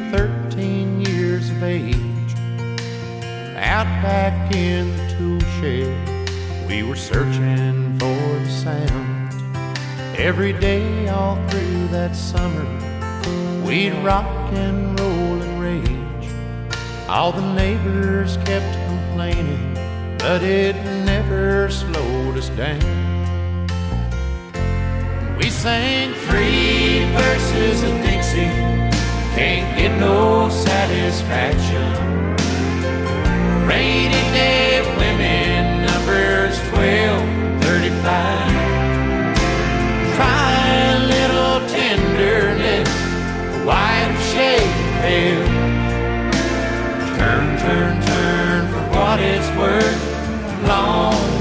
13 years of age. Out back in the tool shed, we were searching for the sound. Every day all through that summer, we'd rock and roll and rage. All the neighbors kept complaining, but it never slowed us down. We sang 3 verses of Dixie, can't get no satisfaction. Rainy day women, numbers 1235. Try a little tenderness, white shade pale. Turn, turn, turn for what it's worth. Long